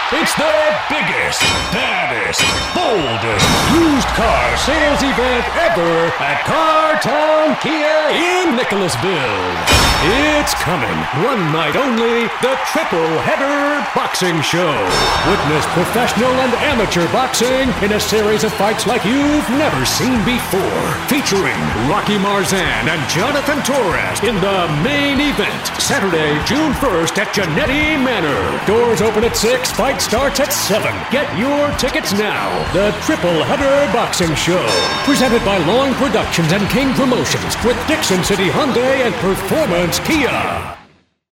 It's the biggest, baddest, boldest used car sales event ever at Cartown Kia in Nicholasville. It's coming. One night only, the Triple Header Boxing Show. Witness professional and amateur boxing in a series of fights like you've never seen before. Featuring Rocky Marzan and Jonathan Torres in the main event. Saturday, June 1st at Genetti Manor. Doors open at 6, fight starts at 7. Get your tickets now. The Triple Header Boxing Show. Presented by Long Productions and King Promotions with Dixon City Hyundai and Performance Kia.